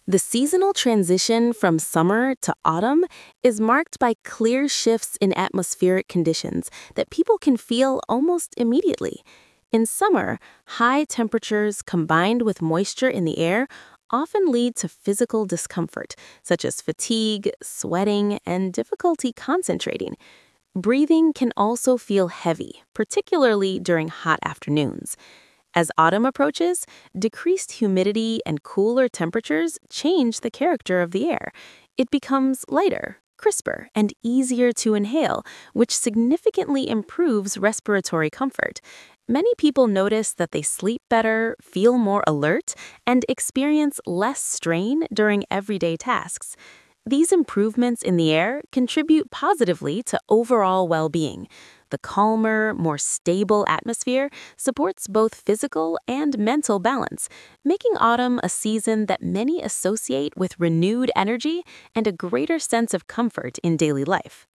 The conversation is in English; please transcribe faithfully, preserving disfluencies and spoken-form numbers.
The seasonal transition from summer to autumn is marked by clear shifts in atmospheric conditions that people can feel almost immediately. In summer, high temperatures combined with moisture in the air often lead to physical discomfort, such as fatigue, sweating, and difficulty concentrating. Breathing can also feel heavy, particularly during hot afternoons. As autumn approaches, decreased humidity and cooler temperatures change the character of the air. It becomes lighter, crisper, and easier to inhale, which significantly improves respiratory comfort. Many people notice that they sleep better, feel more alert, and experience less strain during everyday tasks. These improvements in the air contribute positively to overall well-being. The calmer, more stable atmosphere supports both physical and mental balance, making autumn a season that many associate with renewed energy and a greater sense of comfort in daily life.